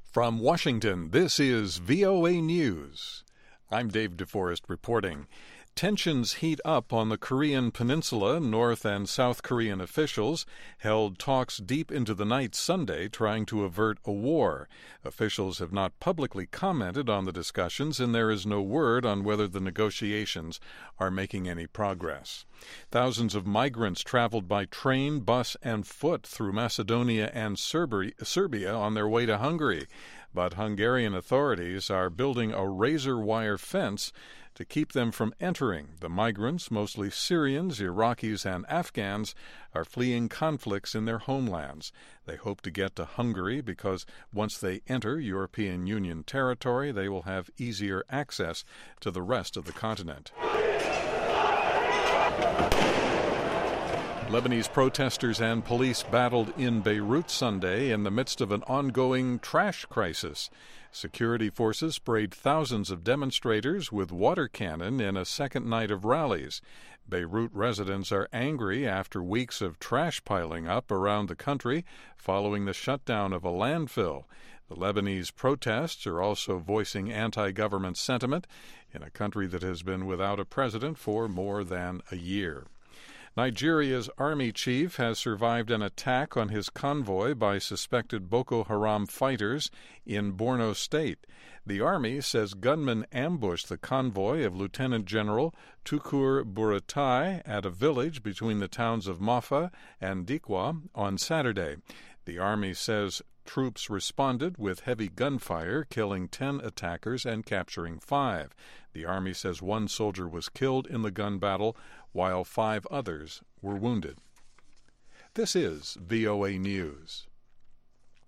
From Washington, this is VOA News. I'm Dave DeForest reporting. Tensions heat up on the Korean peninsula. North and South Korean officials held talks deep into the night Sunday trying to avert a war. Officials have not publicly commented on the discussions, and there is no word on whether the negotiations are making any progress. Thousands of migrants traveled by train, bus, and foot through Macedonia and Serbia on their way to Hungary. But Hungarian authorities are building a razor wire fence to keep them from entering. The migrants, mostly Syrians, Iraqis, and Afghans, are fleeing conflicts in their homelands. They hope to get to Hungary because once they enter European Union territory, they will have easier access to the rest of the continent. Lebanese protesters and police battled in Beirut Sunday in the midst of an ongoing trash crisis. Security forces sprayed thousands of demonstrators with water cannon in a second night of rallies. Beirut residents are angry after weeks of trash piling up around the country following the shutdown of a landfill. The Lebanese protests are also voicing anti-government sentiment in a country that has been without a president for more than a year. Nigeria's army chief has survived an attack on his convoy by suspected Boko Haram fighters in Borno State. The army says gunmen ambushed the convoy of Lieutenant General Tukur Buratai at a village between the towns of Mafa and Dikwa on Saturday. The army says troops responded with heavy gunfire, killing 10 attackers and capturing 5. The army says 1 soldier was killed in the gun battle, while 5 others were wounded. This is VOA News.